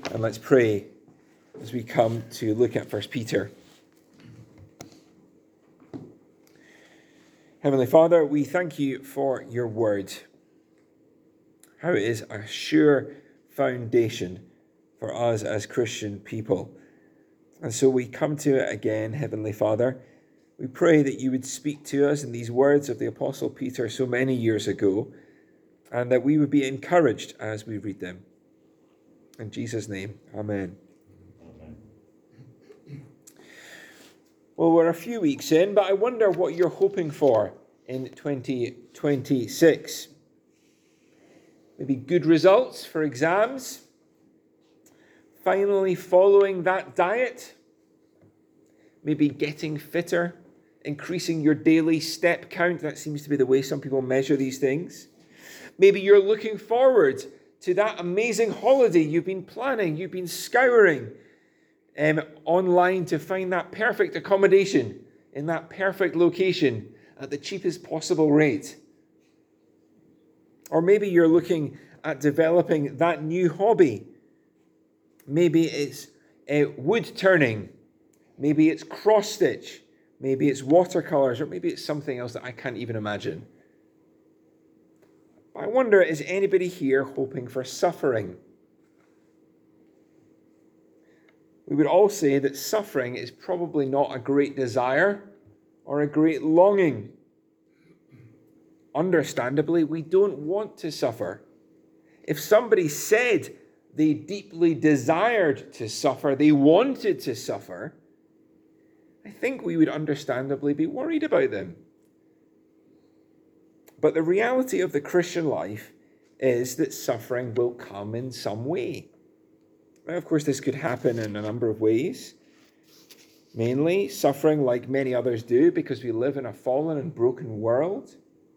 And let's pray as we come to look at 1 Peter. Heavenly Father, we thank you for your word, how it is a sure foundation for us as Christian people. And so we come to it again, Heavenly Father. We pray that you would speak to us in these words of the Apostle Peter so many years ago, and that we would be encouraged as we read them. In Jesus' name, amen. Well, we're a few weeks in, but I wonder what you're hoping for in 2026. Maybe good results for exams, finally following that diet, maybe getting fitter, increasing your daily step count. That seems to be the way some people measure these things. Maybe you're looking forward to that amazing holiday you've been planning, you've been scouring online to find that perfect accommodation in that perfect location at the cheapest possible rate. Or maybe you're looking at developing that new hobby. Maybe it's wood turning, maybe it's cross stitch, maybe it's watercolors, or maybe it's something else that I can't even imagine. I wonder, is anybody here hoping for suffering? We would all say that suffering is probably not a great desire or a great longing. Understandably, we don't want to suffer. If somebody said they deeply desired to suffer, they wanted to suffer, I think we would understandably be worried about them. But the reality of the Christian life is that suffering will come in some way. Now, of course, this could happen in a number of ways. Mainly, suffering like many others do because we live in a fallen and broken world.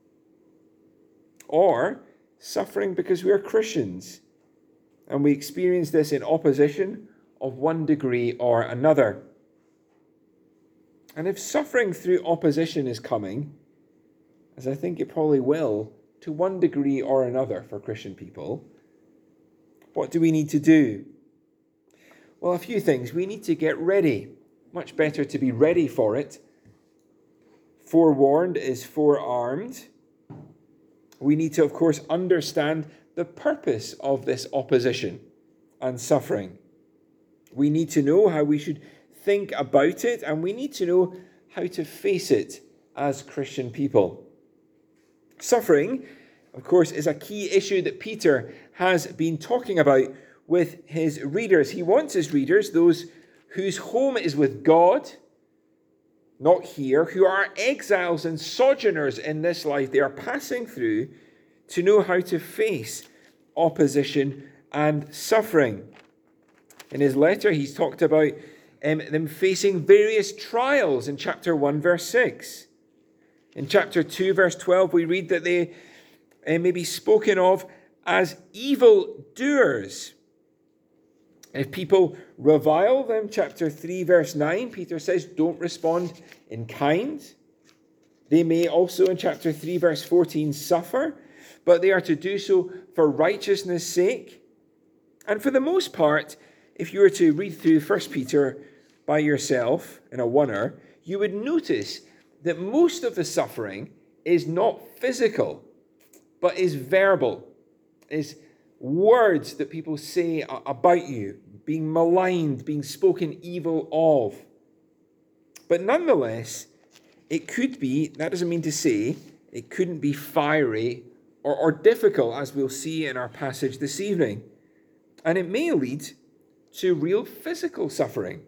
Or suffering because we are Christians and we experience this in opposition of one degree or another. And if suffering through opposition is coming, as I think it probably will, to one degree or another for Christian people, what do we need to do? Well, a few things. We need to get ready. Much better to be ready for it. Forewarned is forearmed. We need to, of course, understand the purpose of this opposition and suffering. We need to know how we should think about it, and we need to know how to face it as Christian people. Suffering, of course, is a key issue that Peter has been talking about with his readers. He wants his readers, those whose home is with God, not here, who are exiles and sojourners in this life they are passing through, to know how to face opposition and suffering. In his letter, he's talked about them facing various trials in chapter 1, verse 6. In chapter 2, verse 12, we read that they may be spoken of as evil doers. If people revile them, chapter 3, verse 9, Peter says, don't respond in kind. They may also, in chapter 3, verse 14, suffer, but they are to do so for righteousness' sake. And for the most part, if you were to read through 1 Peter by yourself in a oneer, you would notice that most of the suffering is not physical, but is verbal, is words that people say about you, being maligned, being spoken evil of. But nonetheless, it could be, that doesn't mean to say, it couldn't be fiery or difficult, as we'll see in our passage this evening. And it may lead to real physical suffering.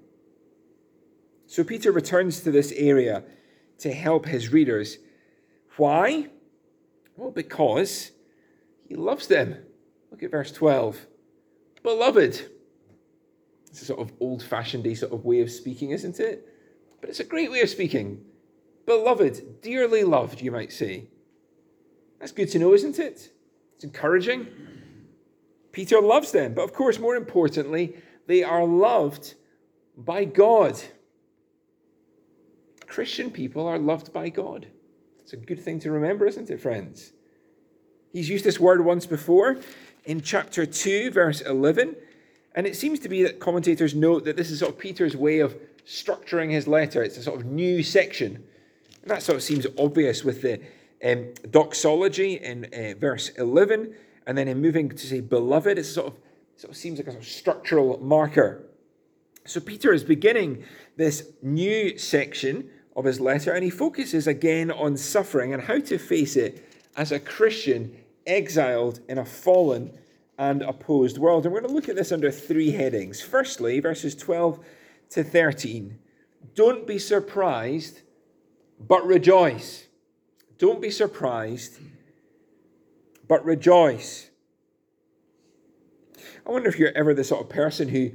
So Peter returns to this area to help his readers. Why? Well, because he loves them. Look at verse 12. Beloved. It's a sort of old-fashioned sort of way of speaking, isn't it? But it's a great way of speaking. Beloved, dearly loved, you might say. That's good to know, isn't it? It's encouraging. Peter loves them, but of course, more importantly, they are loved by God. Christian people are loved by God. It's a good thing to remember, isn't it, friends? He's used this word once before in chapter 2, verse 11, And it seems to be that commentators note that this is sort of Peter's way of structuring his letter. It's a sort of new section. And that sort of seems obvious with the doxology in verse 11. And then in moving to say beloved, it sort of seems like a sort of structural marker. So Peter is beginning this new section of his letter, and he focuses again on suffering and how to face it as a Christian exiled in a fallen and opposed world. And we're going to look at this under three headings. Firstly, verses 12 to 13. Don't be surprised, but rejoice. Don't be surprised, but rejoice. I wonder if you're ever the sort of person who,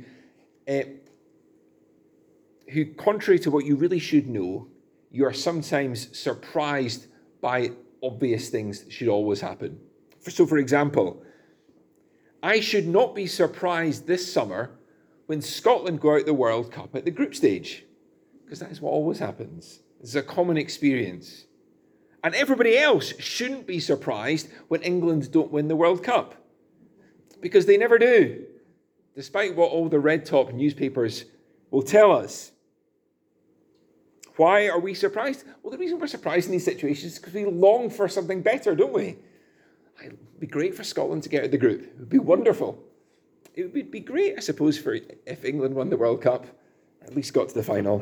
contrary to what you really should know, you are sometimes surprised by obvious things that should always happen. So, for example, I should not be surprised this summer when Scotland go out the World Cup at the group stage, because that is what always happens. It's a common experience. And everybody else shouldn't be surprised when England don't win the World Cup, because they never do, despite what all the red top newspapers will tell us. Why are we surprised? Well, the reason we're surprised in these situations is because we long for something better, don't we? It would be great for Scotland to get out of the group. It would be wonderful. It would be great, I suppose, if England won the World Cup, at least got to the final.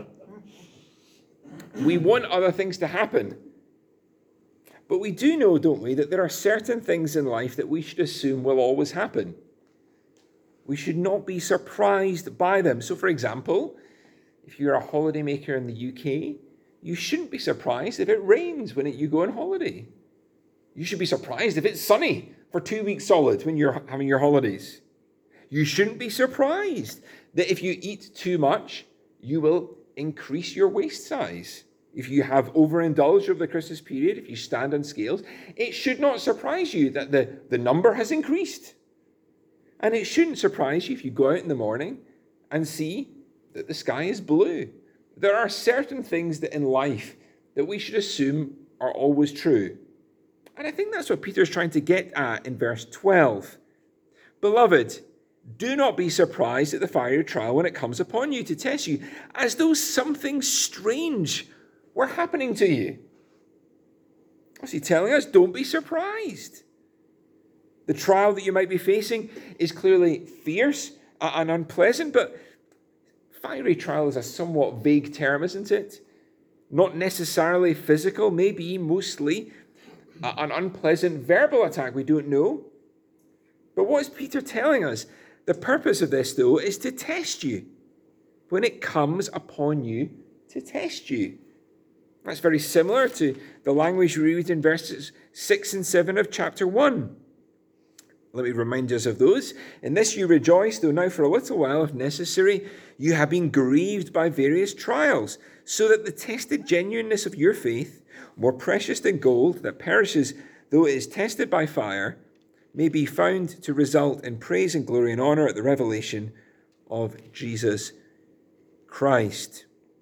We want other things to happen. But we do know, don't we, that there are certain things in life that we should assume will always happen. We should not be surprised by them. So, for example, if you're a holidaymaker in the UK, you shouldn't be surprised if it rains when you go on holiday. You should be surprised if it's sunny for 2 weeks solid when you're having your holidays. You shouldn't be surprised that if you eat too much, you will increase your waist size. If you have overindulged over the Christmas period, if you stand on scales, it should not surprise you that the number has increased. And it shouldn't surprise you if you go out in the morning and see that the sky is blue. There are certain things that in life that we should assume are always true. And I think that's what Peter's trying to get at in verse 12. Beloved, do not be surprised at the fiery trial when it comes upon you to test you, as though something strange were happening to you. What's he telling us? Don't be surprised. The trial that you might be facing is clearly fierce and unpleasant, but fiery trial is a somewhat vague term, isn't it? Not necessarily physical, maybe mostly an unpleasant verbal attack. We don't know. But what is Peter telling us? The purpose of this, though, is to test you. When it comes upon you, to test you. That's very similar to the language we read in verses 6 and 7 of chapter 1. Let me remind us of those. In this you rejoice, though now for a little while, if necessary, you have been grieved by various trials, so that the tested genuineness of your faith, more precious than gold that perishes though it is tested by fire, may be found to result in praise and glory and honor at the revelation of Jesus Christ.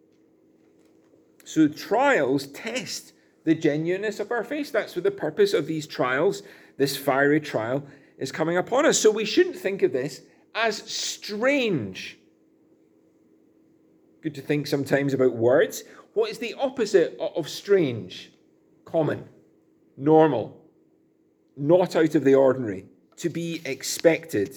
So trials test the genuineness of our faith. That's what the purpose of these trials, this fiery trial, is coming upon us. So we shouldn't think of this as strange. Good to think sometimes about words. What is the opposite of strange? Common, normal, not out of the ordinary, to be expected.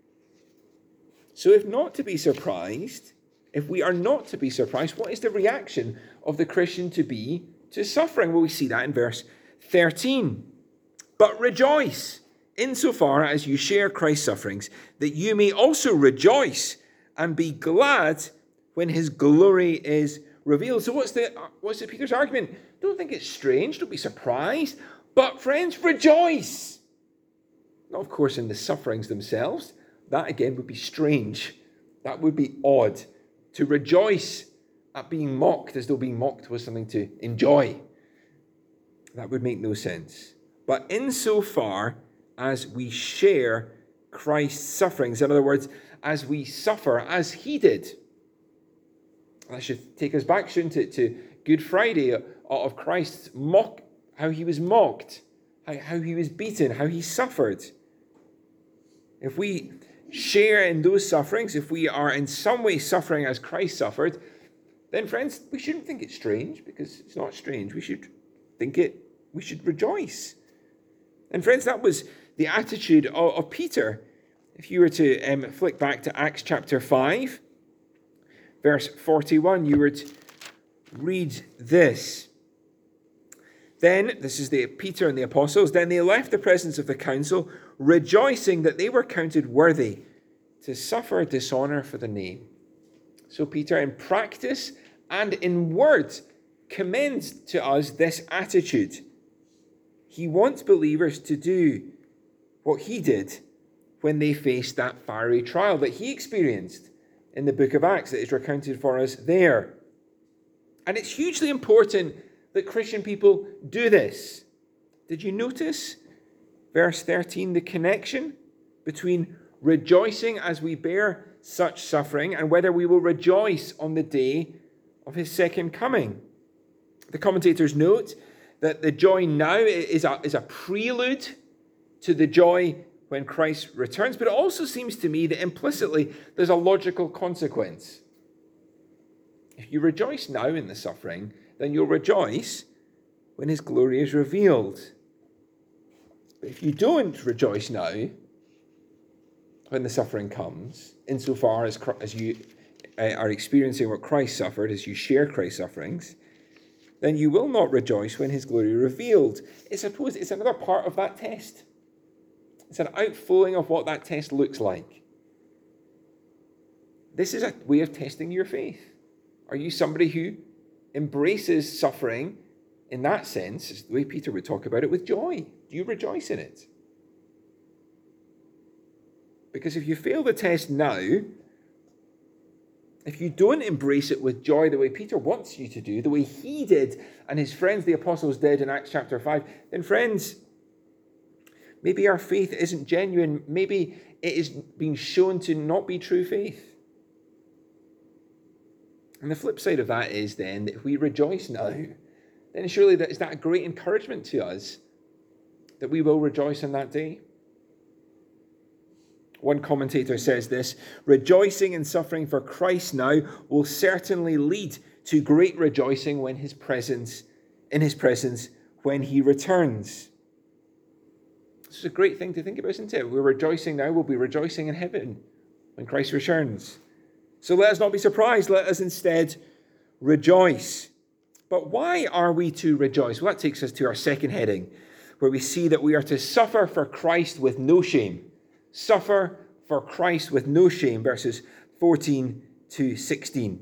So if not to be surprised, if we are not to be surprised, what is the reaction of the Christian to be to suffering? Well, we see that in verse 13. But rejoice, insofar as you share Christ's sufferings, that you may also rejoice and be glad when his glory is revealed. So what's the Peter's argument? Don't think it's strange, don't be surprised, but friends, rejoice. Not, of course, in the sufferings themselves. That, again, would be strange. That would be odd. To rejoice at being mocked as though being mocked was something to enjoy. That would make no sense. But insofar as we share Christ's sufferings, in other words, as we suffer as he did. That should take us back, shouldn't it, to Good Friday of Christ's how he was mocked, how he was beaten, how he suffered. If we share in those sufferings, if we are in some way suffering as Christ suffered, then friends, we shouldn't think it's strange, because it's not strange. We should rejoice. And friends, that was the attitude of Peter. If you were to flick back to Acts chapter 5, verse 41, you would read this. Then, this is Peter and the apostles, then they left the presence of the council, rejoicing that they were counted worthy to suffer dishonor for the name. So Peter, in practice and in word, commends to us this attitude. He wants believers to do what he did when they faced that fiery trial that he experienced in the book of Acts that is recounted for us there. And it's hugely important that Christian people do this. Did you notice, verse 13, the connection between rejoicing as we bear such suffering and whether we will rejoice on the day of his second coming? The commentators note that the joy now is a prelude to the joy when Christ returns, but it also seems to me that implicitly there's a logical consequence. If you rejoice now in the suffering, then you'll rejoice when his glory is revealed. But if you don't rejoice now, when the suffering comes, insofar as you are experiencing what Christ suffered, as you share Christ's sufferings, then you will not rejoice when his glory is revealed. I suppose it's another part of that test. It's an outflowing of what that test looks like. This is a way of testing your faith. Are you somebody who embraces suffering in that sense, is the way Peter would talk about it, with joy? Do you rejoice in it? Because if you fail the test now, if you don't embrace it with joy the way Peter wants you to do, the way he did and his friends, the apostles, did in Acts chapter 5, then friends, maybe our faith isn't genuine. Maybe it is being shown to not be true faith. And the flip side of that is then that if we rejoice now, then surely is that a great encouragement to us that we will rejoice on that day. One commentator says this: rejoicing and suffering for Christ now will certainly lead to great rejoicing in his presence when he returns. This is a great thing to think about, isn't it? We're rejoicing now, we'll be rejoicing in heaven when Christ returns. So let us not be surprised, let us instead rejoice. But why are we to rejoice? Well, that takes us to our second heading, where we see that we are to suffer for Christ with no shame. Suffer for Christ with no shame, verses 14 to 16.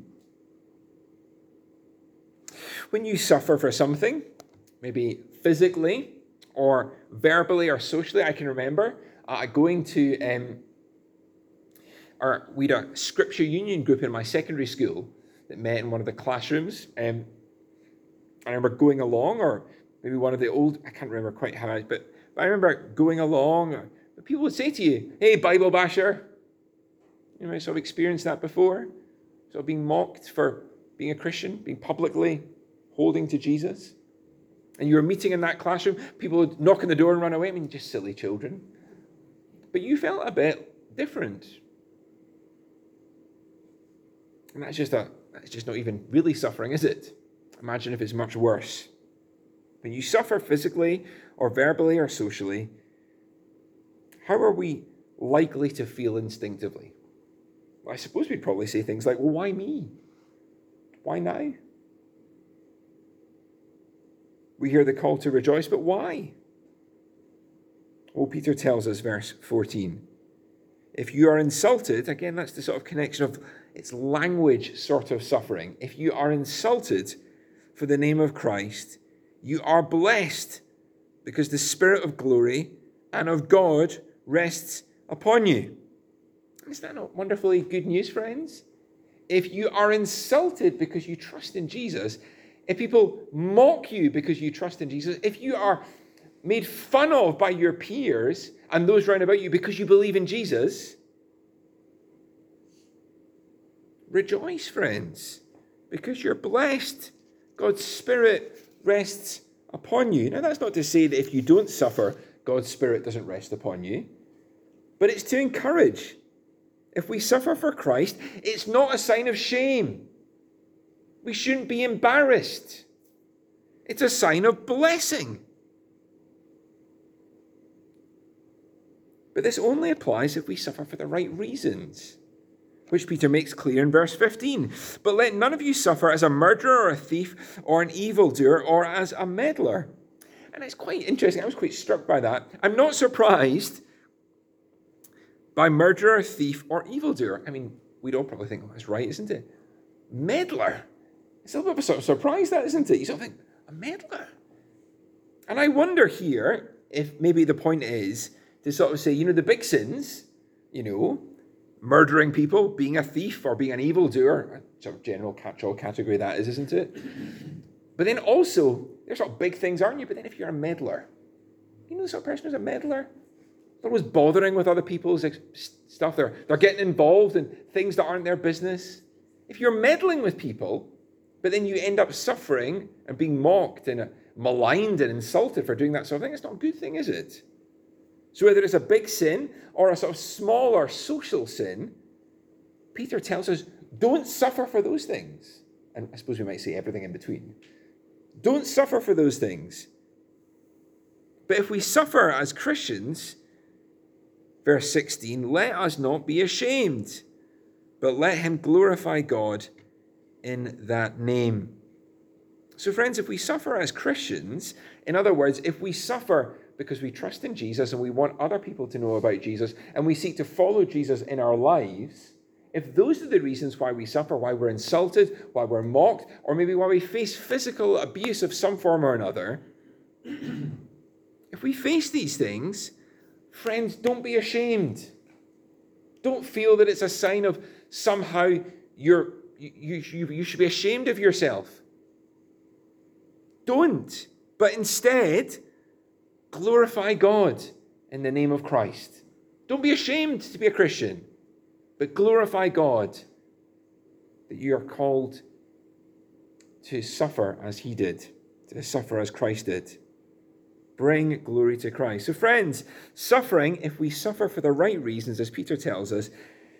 When you suffer for something, maybe physically or verbally or socially, I can remember going to we had a scripture union group in my secondary school that met in one of the classrooms. I remember going along, or maybe one of the old, I can't remember quite how, but I remember going along. People would say to you, "Hey, Bible basher." You might sort of experienced that before. Sort of being mocked for being a Christian, being publicly holding to Jesus. And you were meeting in that classroom, people would knock on the door and run away. I mean, just silly children. But you felt a bit different. And that's just not even really suffering, is it? Imagine if it's much worse. When you suffer physically or verbally or socially, how are we likely to feel instinctively? Well, I suppose we'd probably say things like, well, why me? Why now? We hear the call to rejoice, but why? Well, Peter tells us, verse 14, if you are insulted, again, that's the sort of connection of it's language sort of suffering. If you are insulted for the name of Christ, you are blessed because the Spirit of glory and of God rests upon you. Is that not wonderfully good news, friends? If you are insulted because you trust in Jesus, if people mock you because you trust in Jesus, if you are made fun of by your peers and those round about you because you believe in Jesus, rejoice, friends, because you're blessed. God's Spirit rests upon you. Now, that's not to say that if you don't suffer, God's Spirit doesn't rest upon you, but it's to encourage. if we suffer for Christ, it's not a sign of shame. We shouldn't be embarrassed. It's a sign of blessing. But this only applies if we suffer for the right reasons, which Peter makes clear in verse 15. But let none of you suffer as a murderer or a thief or an evildoer or as a meddler. And it's quite interesting. I was quite struck by that. I'm not surprised by murderer, thief, or evildoer. I mean, we'd all probably think, oh, that's right, isn't it? Meddler. It's a little bit of a sort of surprise, that, isn't it? You sort of think, a meddler? And I wonder here if maybe the point is to sort of say, the big sins, murdering people, being a thief, or being an evildoer, a sort of general catch-all category that is, isn't it? But then also, there's sort of big things, aren't you? But then if you're a meddler, the sort of person who's a meddler? They're always bothering with other people's stuff. They're getting involved in things that aren't their business. If you're meddling with people, but then you end up suffering and being mocked and maligned and insulted for doing that sort of thing, it's not a good thing, is it? So whether it's a big sin or a sort of smaller social sin, Peter tells us, don't suffer for those things. And I suppose we might say everything in between. Don't suffer for those things. But if we suffer as Christians, verse 16, let us not be ashamed, but let him glorify God in that name. So friends, if we suffer as Christians, in other words, if we suffer because we trust in Jesus and we want other people to know about Jesus and we seek to follow Jesus in our lives, if those are the reasons why we suffer, why we're insulted, why we're mocked, or maybe why we face physical abuse of some form or another, if we face these things, friends, don't be ashamed. Don't feel that it's a sign of somehow you should be ashamed of yourself. Don't. But instead, glorify God in the name of Christ. Don't be ashamed to be a Christian, but glorify God that you are called to suffer as he did, to suffer as Christ did. Bring glory to Christ. So friends, suffering, if we suffer for the right reasons, as Peter tells us,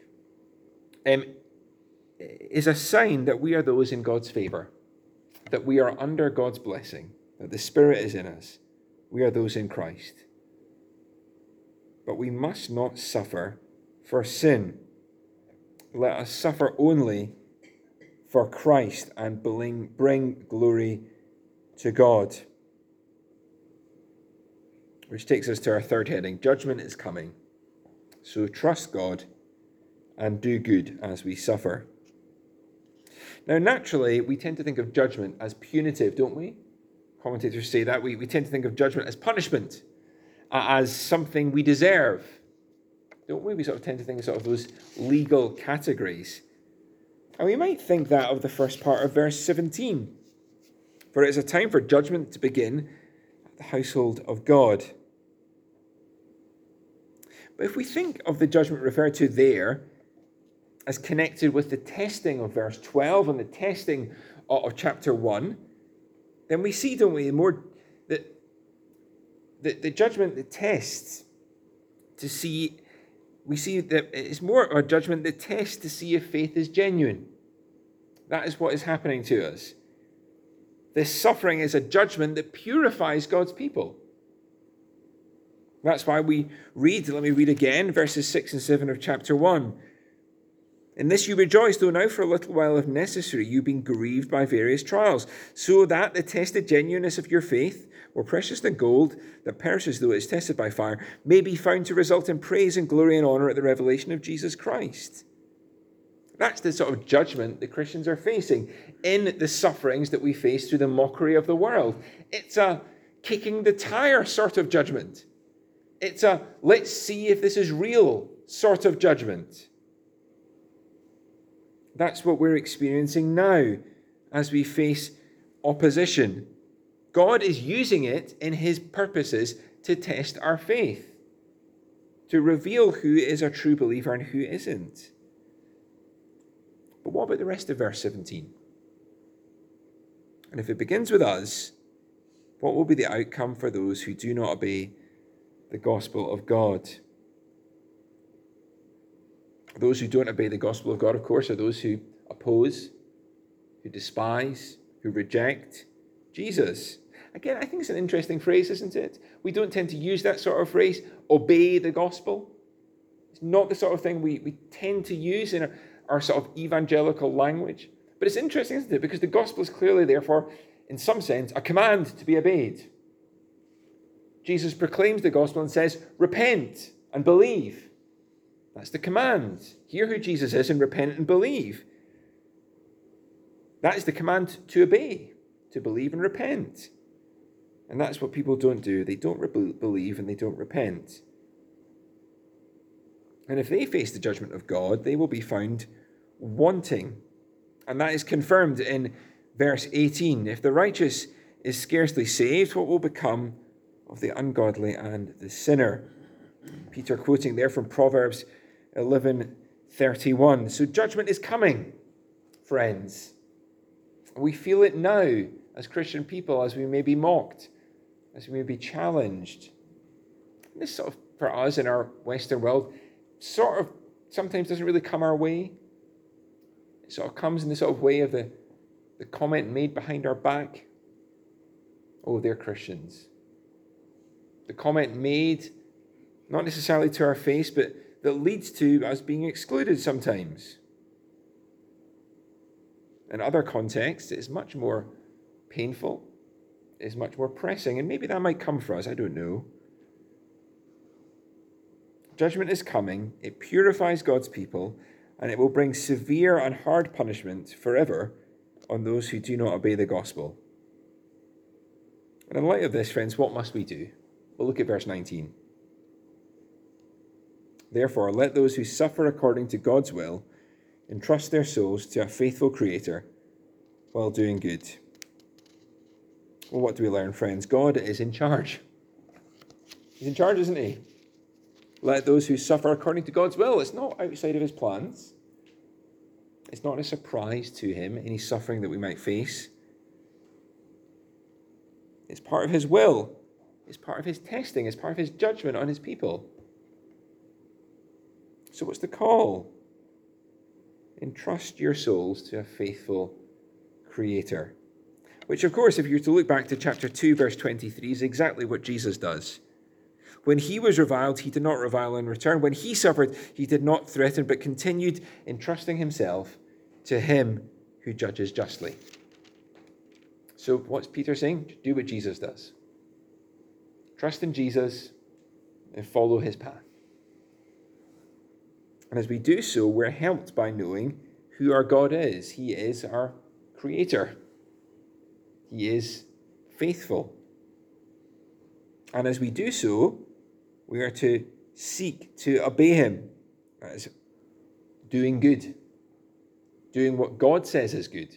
is a sign that we are those in God's favor, that we are under God's blessing, that the Spirit is in us. We are those in Christ. But we must not suffer for sin. Let us suffer only for Christ and bring glory to God. Which takes us to our third heading. Judgment is coming. So trust God and do good as we suffer. Now, naturally, we tend to think of judgment as punitive, don't we? Commentators say that. We tend to think of judgment as punishment, as something we deserve, don't we? We sort of tend to think of sort of those legal categories. And we might think that of the first part of verse 17. For it is a time for judgment to begin at the household of God. But if we think of the judgment referred to there as connected with the testing of verse 12 and the testing of chapter 1, then we see, don't we, more that the judgment, the tests to see, we see that it's more a judgment, the test to see if faith is genuine. That is what is happening to us. This suffering is a judgment that purifies God's people. That's why we read, let me read again, verses 6 and 7 of chapter 1. In this you rejoice, though now for a little while, if necessary, you've been grieved by various trials, so that the tested genuineness of your faith, more precious than gold, that perishes though it is tested by fire, may be found to result in praise and glory and honor at the revelation of Jesus Christ. That's the sort of judgment that Christians are facing in the sufferings that we face through the mockery of the world. It's a kicking the tire sort of judgment. It's a let's see if this is real sort of judgment. That's what we're experiencing now as we face opposition. God is using it in his purposes to test our faith, to reveal who is a true believer and who isn't. But what about the rest of verse 17? And if it begins with us, what will be the outcome for those who do not obey the gospel of God? Those who don't obey the gospel of God, of course, are those who oppose, who despise, who reject Jesus. Again, I think it's an interesting phrase, isn't it? We don't tend to use that sort of phrase, obey the gospel. It's not the sort of thing we tend to use in our sort of evangelical language. But it's interesting, isn't it? Because the gospel is clearly, therefore, in some sense, a command to be obeyed. Jesus proclaims the gospel and says, repent and believe. That's the command. Hear who Jesus is and repent and believe. That is the command to obey, to believe and repent. And that's what people don't do. They don't believe and they don't repent. And if they face the judgment of God, they will be found wanting. And that is confirmed in verse 18. If the righteous is scarcely saved, what will become of the ungodly and the sinner? Peter quoting there from Proverbs 11:31. So judgment is coming, friends. We feel it now as Christian people, as we may be mocked, as we may be challenged. And this sort of, for us in our Western world, sort of sometimes doesn't really come our way. It sort of comes in the sort of way of the comment made behind our back. Oh, they're Christians. The comment made, not necessarily to our face, but that leads to us being excluded sometimes. In other contexts, it's much more painful, it's much more pressing, and maybe that might come for us, I don't know. Judgment is coming, it purifies God's people, and it will bring severe and hard punishment forever on those who do not obey the gospel. And in light of this, friends, what must we do? Well, look at verse 19. Therefore, let those who suffer according to God's will entrust their souls to a faithful Creator while doing good. Well, what do we learn, friends? God is in charge. He's in charge, isn't he? Let those who suffer according to God's will. It's not outside of his plans. It's not a surprise to him, any suffering that we might face. It's part of his will. It's part of his testing. It's part of his judgment on his people. So what's the call? Entrust your souls to a faithful Creator. Which, of course, if you were to look back to chapter 2, verse 23, is exactly what Jesus does. When he was reviled, he did not revile in return. When he suffered, he did not threaten, but continued entrusting himself to him who judges justly. So what's Peter saying? Do what Jesus does. Trust in Jesus and follow his path. And as we do so, we're helped by knowing who our God is. He is our Creator. He is faithful. And as we do so, we are to seek to obey him. That is doing good. Doing what God says is good.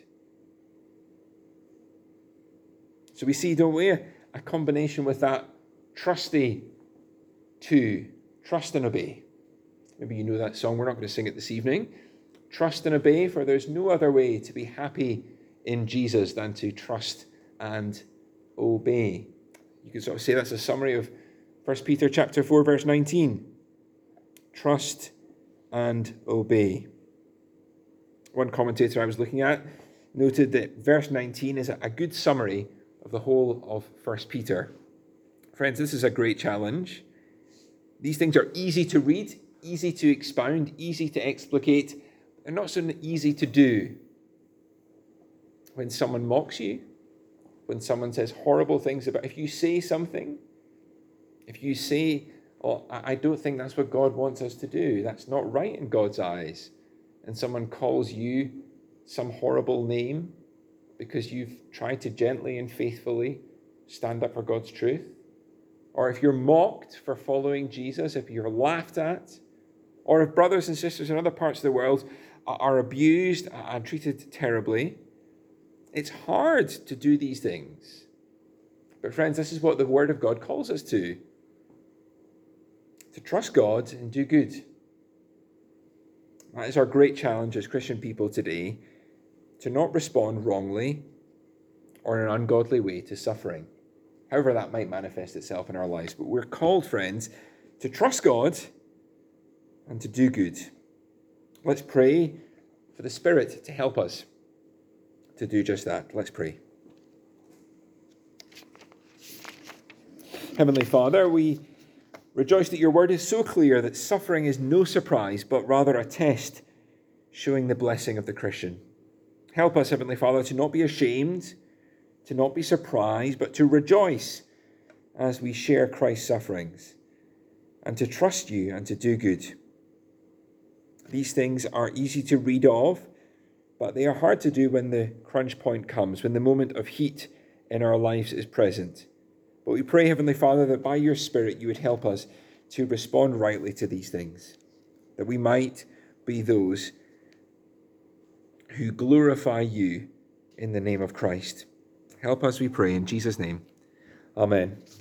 So we see, don't we, a combination with that trusty to trust and obey. Maybe you know that song. We're not going to sing it this evening. Trust and obey, for there's no other way to be happy in Jesus than to trust and obey. You could sort of say that's a summary of 1 Peter chapter 4, verse 19. Trust and obey. One commentator I was looking at noted that verse 19 is a good summary of the whole of 1 Peter. Friends, this is a great challenge. These things are easy to read, easy to expound, easy to explicate. They're not so easy to do. When someone mocks you, when someone says horrible things about, if you say something, if you say, oh, I don't think that's what God wants us to do, that's not right in God's eyes, and someone calls you some horrible name because you've tried to gently and faithfully stand up for God's truth, or if you're mocked for following Jesus, if you're laughed at, or if brothers and sisters in other parts of the world are abused and treated terribly, it's hard to do these things. But friends, this is what the Word of God calls us to trust God and do good. That is our great challenge as Christian people today, to not respond wrongly or in an ungodly way to suffering, however that might manifest itself in our lives. But we're called, friends, to trust God and to do good. Let's pray for the Spirit to help us to do just that. Let's pray. Heavenly Father, we rejoice that your word is so clear that suffering is no surprise, but rather a test showing the blessing of the Christian. Help us, Heavenly Father, to not be ashamed, to not be surprised, but to rejoice as we share Christ's sufferings, and to trust you and to do good. These things are easy to read of, but they are hard to do when the crunch point comes, when the moment of heat in our lives is present. But we pray, Heavenly Father, that by your Spirit you would help us to respond rightly to these things, that we might be those who glorify you in the name of Christ. Help us, we pray, in Jesus' name. Amen.